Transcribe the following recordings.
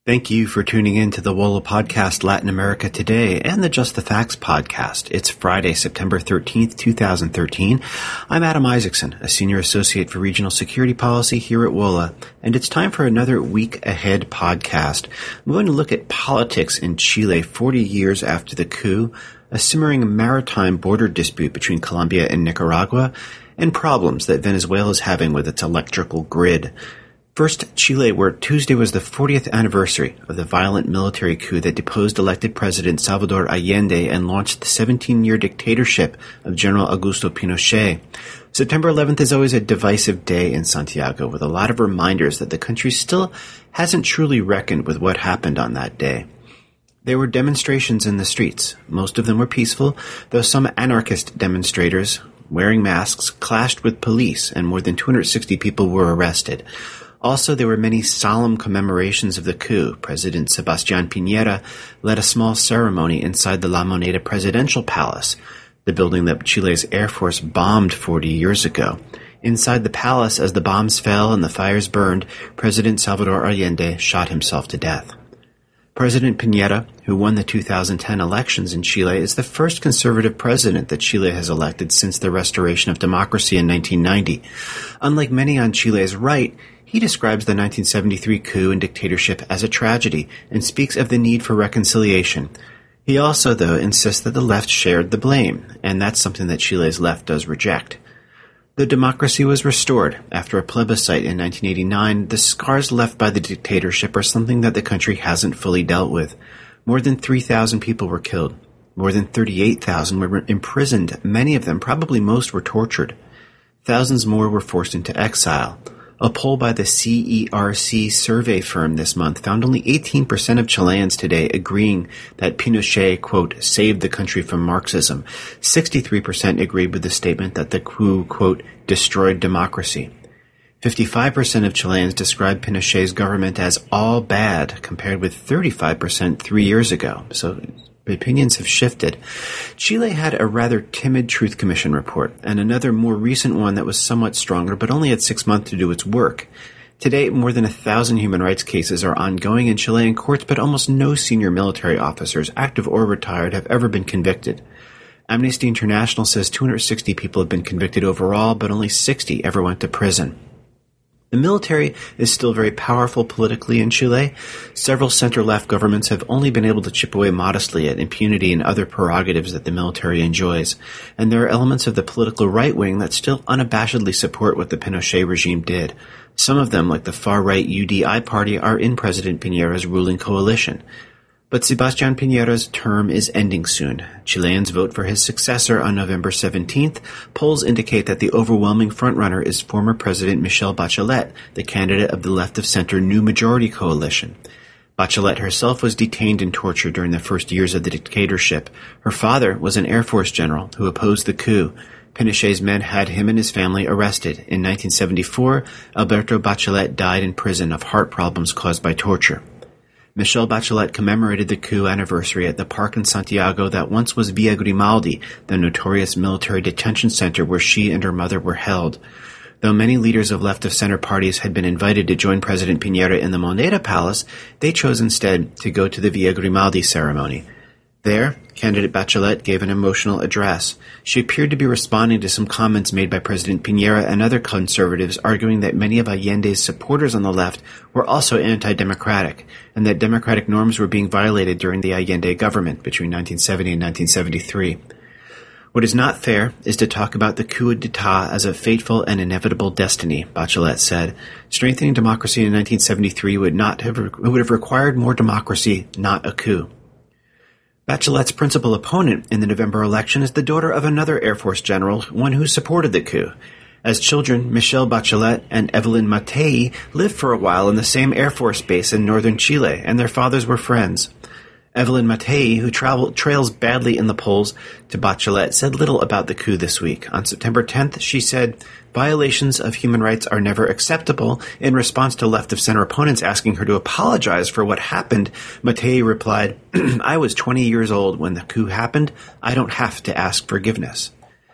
Thank you for tuning in to the WOLA Podcast Latin America Today and the Just the Facts podcast. It's Friday, September 13th, 2013. I'm Adam Isaacson, a Senior Associate for Regional Security Policy here at WOLA, and it's time for another Week Ahead podcast. I'm going to look at politics in Chile 40 years after the coup, a simmering maritime border dispute between Colombia and Nicaragua, and problems that Venezuela is having with its electrical grid. First, Chile, where Tuesday was the 40th anniversary of the violent military coup that deposed elected President Salvador Allende and launched the 17-year dictatorship of General Augusto Pinochet. September 11th is always a divisive day in Santiago, with a lot of reminders that the country still hasn't truly reckoned with what happened on that day. There were demonstrations in the streets. Most of them were peaceful, though some anarchist demonstrators, wearing masks, clashed with police, and more than 260 people were arrested. Also, there were many solemn commemorations of the coup. President Sebastián Piñera led a small ceremony inside the La Moneda Presidential Palace, the building that Chile's Air Force bombed 40 years ago. Inside the palace, as the bombs fell and the fires burned, President Salvador Allende shot himself to death. President Piñera, who won the 2010 elections in Chile, is the first conservative president that Chile has elected since the restoration of democracy in 1990. Unlike many on Chile's right, he describes the 1973 coup and dictatorship as a tragedy and speaks of the need for reconciliation. He also, though, insists that the left shared the blame, and that's something that Chile's left does reject. Though democracy was restored after a plebiscite in 1989, the scars left by the dictatorship are something that the country hasn't fully dealt with. More than 3,000 people were killed. More than 38,000 were imprisoned. Many of them, probably most, were tortured. Thousands more were forced into exile. A poll by the CERC survey firm this month found only 18% of Chileans today agreeing that Pinochet, quote, saved the country from Marxism. 63% agreed with the statement that the coup, quote, destroyed democracy. 55% of Chileans described Pinochet's government as all bad, compared with 35% 3 years ago. So opinions have shifted. Chile had a rather timid Truth Commission report, and another more recent one that was somewhat stronger, but only had 6 months to do its work. Today, more than 1,000 human rights cases are ongoing in Chilean courts, but almost no senior military officers, active or retired, have ever been convicted. Amnesty International says 260 people have been convicted overall, but only 60 ever went to prison. The military is still very powerful politically in Chile. Several center-left governments have only been able to chip away modestly at impunity and other prerogatives that the military enjoys. And there are elements of the political right wing that still unabashedly support what the Pinochet regime did. Some of them, like the far-right UDI party, are in President Piñera's ruling coalition. But Sebastián Piñera's term is ending soon. Chileans vote for his successor on November 17th. Polls indicate that the overwhelming frontrunner is former President Michelle Bachelet, the candidate of the left-of-center New Majority coalition. Bachelet herself was detained and tortured during the first years of the dictatorship. Her father was an Air Force general who opposed the coup. Pinochet's men had him and his family arrested. In 1974, Alberto Bachelet died in prison of heart problems caused by torture. Michelle Bachelet commemorated the coup anniversary at the park in Santiago that once was Villa Grimaldi, the notorious military detention center where she and her mother were held. Though many leaders of left-of-center parties had been invited to join President Piñera in the Moneda Palace, they chose instead to go to the Villa Grimaldi ceremony. There, candidate Bachelet gave an emotional address. She appeared to be responding to some comments made by President Piñera and other conservatives, arguing that many of Allende's supporters on the left were also anti-democratic, and that democratic norms were being violated during the Allende government between 1970 and 1973. What is not fair is to talk about the coup d'etat as a fateful and inevitable destiny, Bachelet said. Strengthening democracy in 1973 would have required more democracy, not a coup. Bachelet's principal opponent in the November election is the daughter of another Air Force general, one who supported the coup. As children, Michelle Bachelet and Evelyn Matei lived for a while in the same Air Force base in northern Chile, and their fathers were friends. Evelyn Matei, who trails badly in the polls to Bachelet, said little about the coup this week. On September 10th, she said, "Violations of human rights are never acceptable." In response to left-of-center opponents asking her to apologize for what happened, Matei replied, "I was 20 years old when the coup happened. I don't have to ask forgiveness."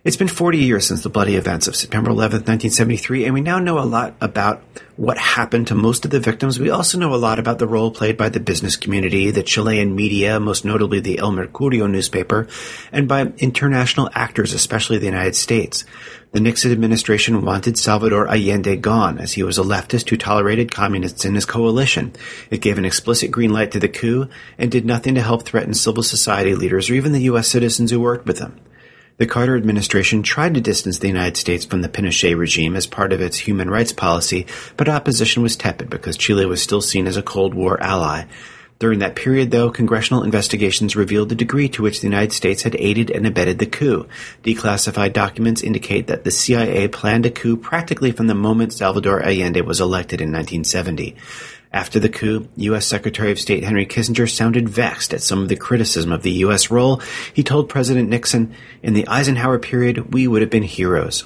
It's been 40 years since the bloody events of September 11th, 1973, and we now know a lot about what happened to most of the victims. We also know a lot about the role played by the business community, the Chilean media, most notably the El Mercurio newspaper, and by international actors, especially the United States. The Nixon administration wanted Salvador Allende gone, as he was a leftist who tolerated communists in his coalition. It gave an explicit green light to the coup and did nothing to help threaten civil society leaders or even the U.S. citizens who worked with them. The Carter administration tried to distance the United States from the Pinochet regime as part of its human rights policy, but opposition was tepid because Chile was still seen as a Cold War ally. During that period, though, congressional investigations revealed the degree to which the United States had aided and abetted the coup. Declassified documents indicate that the CIA planned a coup practically from the moment Salvador Allende was elected in 1970. After the coup, U.S. Secretary of State Henry Kissinger sounded vexed at some of the criticism of the U.S. role. He told President Nixon, "In the Eisenhower period, we would have been heroes."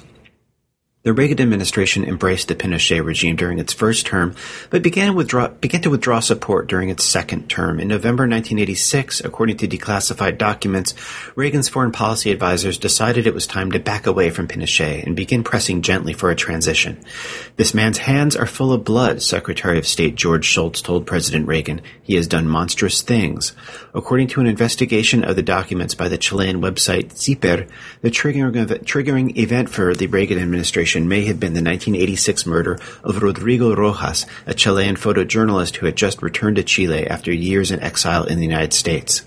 The Reagan administration embraced the Pinochet regime during its first term, but began to withdraw support during its second term. In November 1986, according to declassified documents, Reagan's foreign policy advisors decided it was time to back away from Pinochet and begin pressing gently for a transition. "This man's hands are full of blood," Secretary of State George Shultz told President Reagan. "He has done monstrous things." According to an investigation of the documents by the Chilean website CIPER, the triggering event for the Reagan administration may have been the 1986 murder of Rodrigo Rojas, a Chilean photojournalist who had just returned to Chile after years in exile in the United States.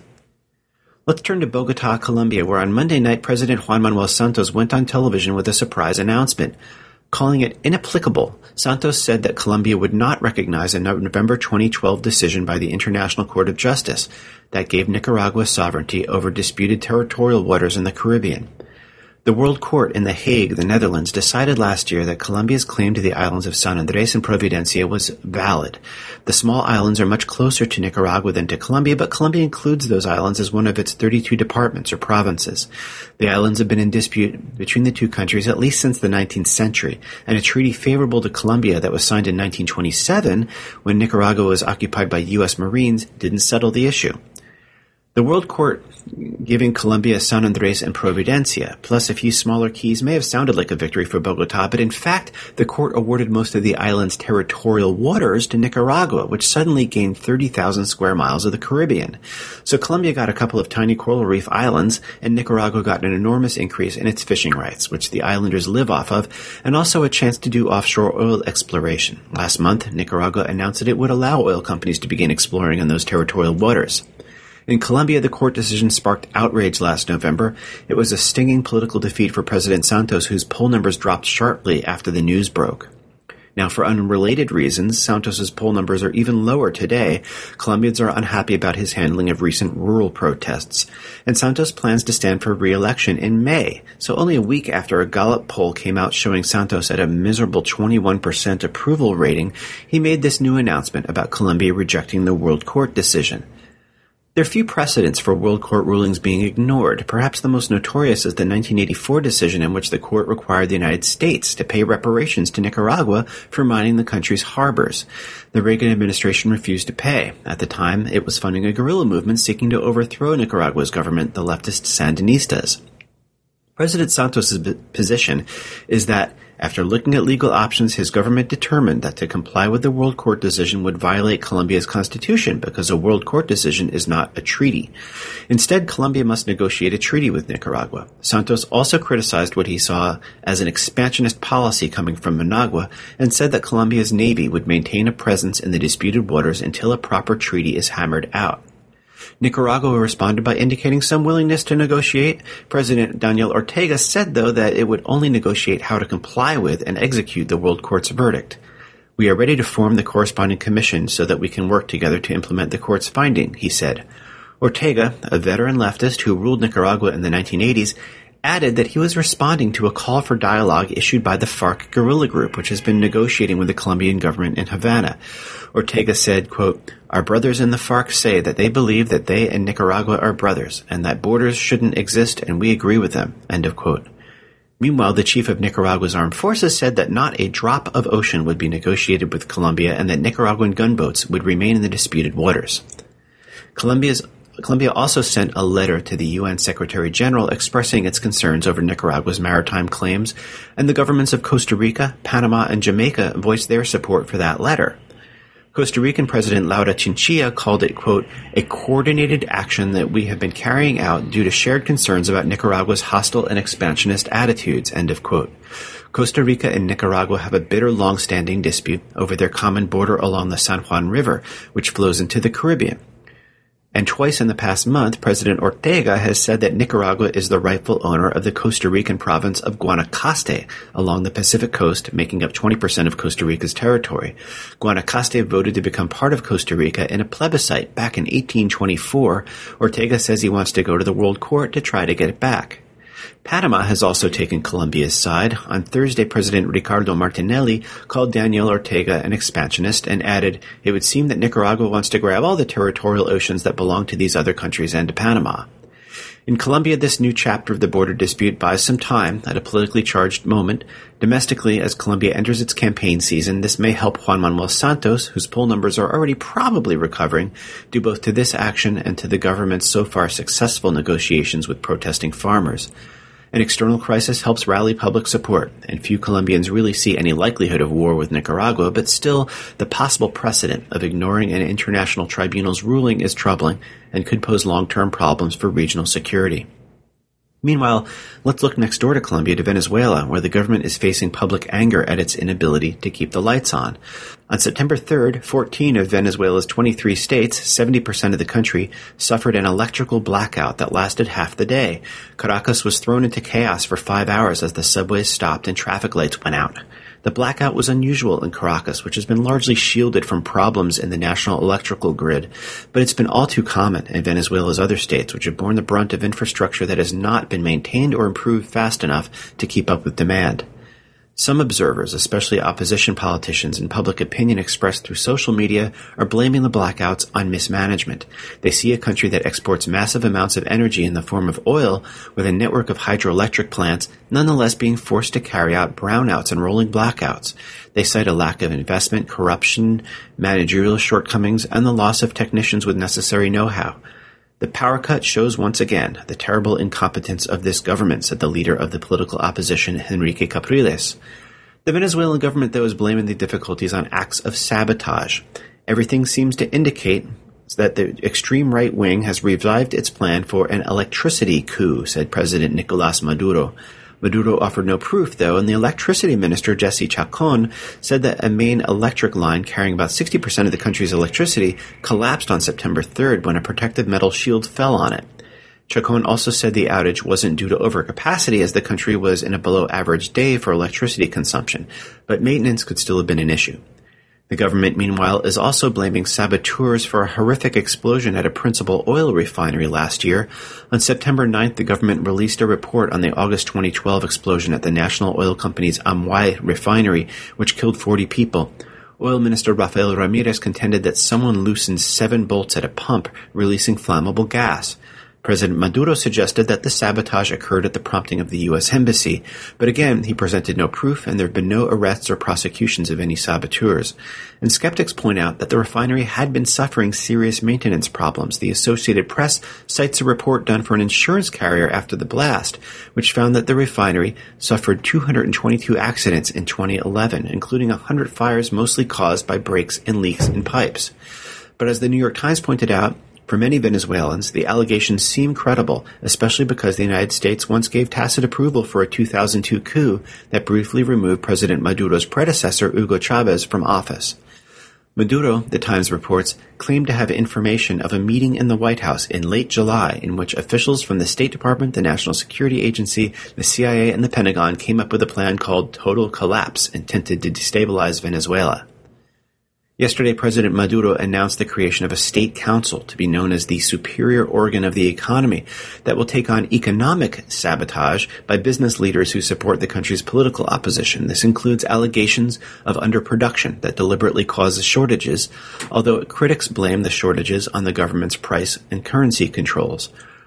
Let's turn to Bogota, Colombia, where on Monday night President Juan Manuel Santos went on television with a surprise announcement. Calling it inapplicable, Santos said that Colombia would not recognize a November 2012 decision by the International Court of Justice that gave Nicaragua sovereignty over disputed territorial waters in the Caribbean. The World Court in The Hague, the Netherlands, decided last year that Colombia's claim to the islands of San Andres and Providencia was valid. The small islands are much closer to Nicaragua than to Colombia, but Colombia includes those islands as one of its 32 departments or provinces. The islands have been in dispute between the two countries at least since the 19th century, and a treaty favorable to Colombia that was signed in 1927, when Nicaragua was occupied by U.S. Marines, didn't settle the issue. The World Court giving Colombia San Andres and Providencia, plus a few smaller keys, may have sounded like a victory for Bogota, but in fact, the court awarded most of the island's territorial waters to Nicaragua, which suddenly gained 30,000 square miles of the Caribbean. So Colombia got a couple of tiny coral reef islands, and Nicaragua got an enormous increase in its fishing rights, which the islanders live off of, and also a chance to do offshore oil exploration. Last month, Nicaragua announced that it would allow oil companies to begin exploring in those territorial waters. In Colombia, the court decision sparked outrage last November. It was a stinging political defeat for President Santos, whose poll numbers dropped sharply after the news broke. Now, for unrelated reasons, Santos's poll numbers are even lower today. Colombians are unhappy about his handling of recent rural protests. And Santos plans to stand for re-election in May. So only a week after a Gallup poll came out showing Santos at a miserable 21% approval rating, he made this new announcement about Colombia rejecting the World Court decision. There are few precedents for World Court rulings being ignored. Perhaps the most notorious is the 1984 decision in which the court required the United States to pay reparations to Nicaragua for mining the country's harbors. The Reagan administration refused to pay. At the time, it was funding a guerrilla movement seeking to overthrow Nicaragua's government, the leftist Sandinistas. President Santos' position is that after looking at legal options, his government determined that to comply with the World Court decision would violate Colombia's constitution because a World Court decision is not a treaty. Instead, Colombia must negotiate a treaty with Nicaragua. Santos also criticized what he saw as an expansionist policy coming from Managua and said that Colombia's navy would maintain a presence in the disputed waters until a proper treaty is hammered out. Nicaragua responded by indicating some willingness to negotiate. President Daniel Ortega said, though, that it would only negotiate how to comply with and execute the World Court's verdict. "We are ready to form the corresponding commission so that we can work together to implement the court's finding," he said. Ortega, a veteran leftist who ruled Nicaragua in the 1980s, added that he was responding to a call for dialogue issued by the FARC guerrilla group, which has been negotiating with the Colombian government in Havana. Ortega said, quote, "Our brothers in the FARC say that they believe that they and Nicaragua are brothers, and that borders shouldn't exist, and we agree with them," end of quote. Meanwhile, the chief of Nicaragua's armed forces said that not a drop of ocean would be negotiated with Colombia and that Nicaraguan gunboats would remain in the disputed waters. Colombia's Colombia also sent a letter to the UN Secretary General expressing its concerns over Nicaragua's maritime claims, and the governments of Costa Rica, Panama, and Jamaica voiced their support for that letter. Costa Rican President Laura Chinchilla called it, quote, a coordinated action that we have been carrying out due to shared concerns about Nicaragua's hostile and expansionist attitudes, end of quote. Costa Rica and Nicaragua have a bitter, long-standing dispute over their common border along the San Juan River, which flows into the Caribbean. And twice in the past month, President Ortega has said that Nicaragua is the rightful owner of the Costa Rican province of Guanacaste along the Pacific coast, making up 20% of Costa Rica's territory. Guanacaste voted to become part of Costa Rica in a plebiscite back in 1824. Ortega says he wants to go to the World Court to try to get it back. Panama has also taken Colombia's side. On Thursday, President Ricardo Martinelli called Daniel Ortega an expansionist and added, it would seem that Nicaragua wants to grab all the territorial oceans that belong to these other countries and to Panama. In Colombia, this new chapter of the border dispute buys some time at a politically charged moment. Domestically, as Colombia enters its campaign season, this may help Juan Manuel Santos, whose poll numbers are already probably recovering, due both to this action and to the government's so far successful negotiations with protesting farmers. An external crisis helps rally public support, and few Colombians really see any likelihood of war with Nicaragua, but still, the possible precedent of ignoring an international tribunal's ruling is troubling and could pose long-term problems for regional security. Meanwhile, let's look next door to Colombia, to Venezuela, where the government is facing public anger at its inability to keep the lights on. On September 3rd, 14 of Venezuela's 23 states, 70% of the country, suffered an electrical blackout that lasted half the day. Caracas was thrown into chaos for 5 hours as the subways stopped and traffic lights went out. The blackout was unusual in Caracas, which has been largely shielded from problems in the national electrical grid, but it's been all too common in Venezuela's other states, which have borne the brunt of infrastructure that has not been maintained or improved fast enough to keep up with demand. Some observers, especially opposition politicians and public opinion expressed through social media, are blaming the blackouts on mismanagement. They see a country that exports massive amounts of energy in the form of oil, with a network of hydroelectric plants nonetheless being forced to carry out brownouts and rolling blackouts. They cite a lack of investment, corruption, managerial shortcomings, and the loss of technicians with necessary know-how. The power cut shows once again the terrible incompetence of this government, said the leader of the political opposition, Enrique Capriles. The Venezuelan government, though, is blaming the difficulties on acts of sabotage. Everything seems to indicate that the extreme right wing has revived its plan for an electricity coup, said President Nicolás Maduro. Maduro offered no proof, though, and the electricity minister, Jesse Chacon, said that a main electric line carrying about 60% of the country's electricity collapsed on September 3rd when a protective metal shield fell on it. Chacon also said the outage wasn't due to overcapacity, as the country was in a below-average day for electricity consumption, but maintenance could still have been an issue. The government, meanwhile, is also blaming saboteurs for a horrific explosion at a principal oil refinery last year. On September 9th, the government released a report on the August 2012 explosion at the national oil company's Amuay refinery, which killed 40 people. Oil Minister Rafael Ramirez contended that someone loosened 7 bolts at a pump, releasing flammable gas. President Maduro suggested that the sabotage occurred at the prompting of the U.S. Embassy, but again, he presented no proof, and there have been no arrests or prosecutions of any saboteurs. And skeptics point out that the refinery had been suffering serious maintenance problems. The Associated Press cites a report done for an insurance carrier after the blast, which found that the refinery suffered 222 accidents in 2011, including 100 fires mostly caused by breaks and leaks in pipes. But as the New York Times pointed out, for many Venezuelans, the allegations seem credible, especially because the United States once gave tacit approval for a 2002 coup that briefly removed President Maduro's predecessor, Hugo Chavez, from office. Maduro, the Times reports, claimed to have information of a meeting in the White House in late July in which officials from the State Department, the National Security Agency, the CIA, and the Pentagon came up with a plan called Total Collapse, intended to destabilize Venezuela. Yesterday, President Maduro announced the creation of a state council to be known as the superior organ of the economy that will take on economic sabotage by business leaders who support the country's political opposition. This includes allegations of underproduction that deliberately causes shortages, although critics blame the shortages on the government's price and currency controls.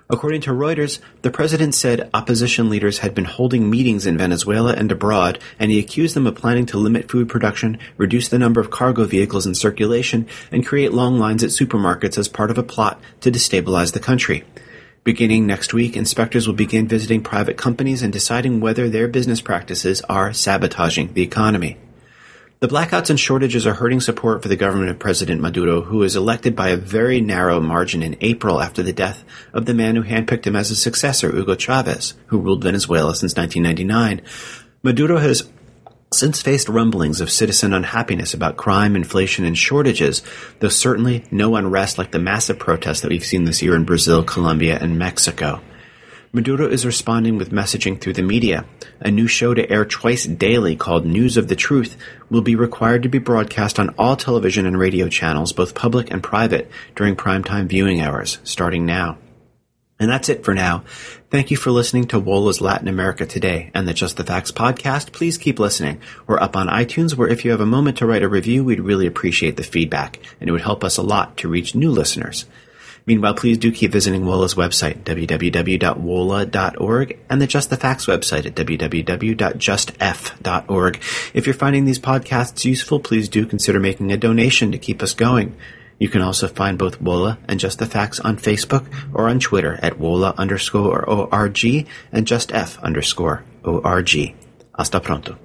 According to Reuters, the president said opposition leaders had been holding meetings in Venezuela and abroad, and he accused them of planning to limit food production, reduce the number of cargo vehicles in circulation, and create long lines at supermarkets as part of a plot to destabilize the country. Beginning next week, inspectors will begin visiting private companies and deciding whether their business practices are sabotaging the economy. The blackouts and shortages are hurting support for the government of President Maduro, who was elected by a very narrow margin in April after the death of the man who handpicked him as his successor, Hugo Chavez, who ruled Venezuela since 1999. Maduro has since faced rumblings of citizen unhappiness about crime, inflation, and shortages, though certainly no unrest like the massive protests that we've seen this year in Brazil, Colombia, and Mexico. Maduro is responding with messaging through the media. A new show to air twice daily called News of the Truth will be required to be broadcast on all television and radio channels, both public and private, during primetime viewing hours, starting now. And that's it for now. Thank you for listening to WOLA's Latin America Today and the Just the Facts podcast. Please keep listening. We're up on iTunes, where if you have a moment to write a review, we'd really appreciate the feedback, and it would help us a lot to reach new listeners. Meanwhile, please do keep visiting WOLA's website, www.wola.org, and the Just the Facts website at www.justf.org. If you're finding these podcasts useful, please do consider making a donation to keep us going. You can also find both WOLA and Just the Facts on Facebook or on Twitter at WOLA_ORG and JustF_ORG. Hasta pronto.